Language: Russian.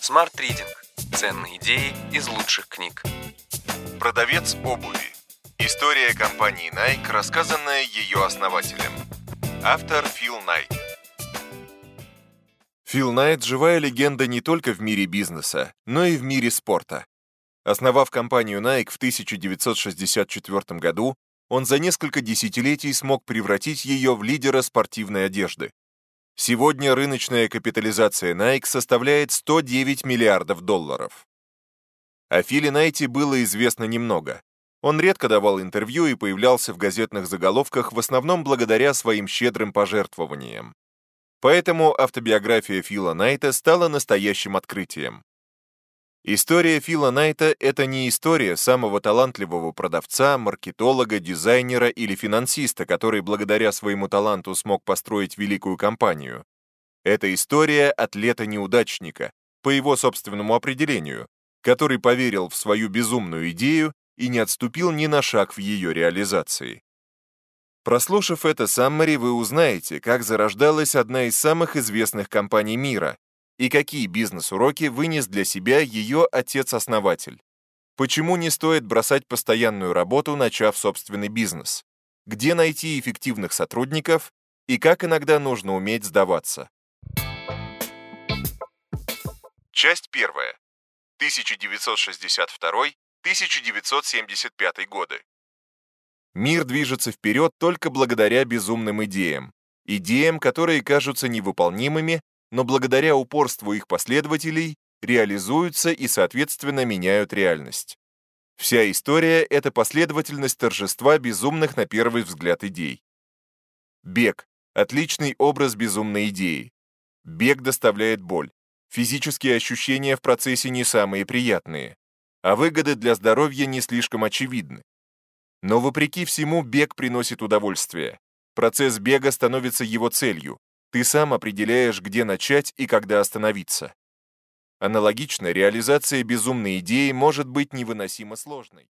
Smart Reading. Ценные идеи из лучших книг. Продавец обуви. История компании Nike, рассказанная ее основателем. Автор Фил Найт. Фил Найт – живая легенда не только в мире бизнеса, но и в мире спорта. Основав компанию Nike в 1964 году, он за несколько десятилетий смог превратить ее в лидера спортивной одежды. Сегодня рыночная капитализация Nike составляет $109 миллиардов. О Филе Найте было известно немного. Он редко давал интервью и появлялся в газетных заголовках в основном благодаря своим щедрым пожертвованиям. Поэтому автобиография Фила Найта стала настоящим открытием. История Фила Найта – это не история самого талантливого продавца, маркетолога, дизайнера или финансиста, который благодаря своему таланту смог построить великую компанию. Это история атлета-неудачника, по его собственному определению, который поверил в свою безумную идею и не отступил ни на шаг в ее реализации. Прослушав это саммари, вы узнаете, как зарождалась одна из самых известных компаний мира и какие бизнес-уроки вынес для себя ее отец-основатель. Почему не стоит бросать постоянную работу, начав собственный бизнес? Где найти эффективных сотрудников и как иногда нужно уметь сдаваться? Часть первая. 1962-1975 годы. Мир движется вперед только благодаря безумным идеям. Идеям, которые кажутся невыполнимыми, но благодаря упорству их последователей реализуются и, соответственно, меняют реальность. Вся история — это последовательность торжества безумных на первый взгляд идей. Бег — отличный образ безумной идеи. Бег доставляет боль. Физические ощущения в процессе не самые приятные, а выгоды для здоровья не слишком очевидны. Но вопреки всему бег приносит удовольствие. Процесс бега становится его целью. Ты сам определяешь, где начать и когда остановиться. Аналогично, реализация безумной идеи может быть невыносимо сложной.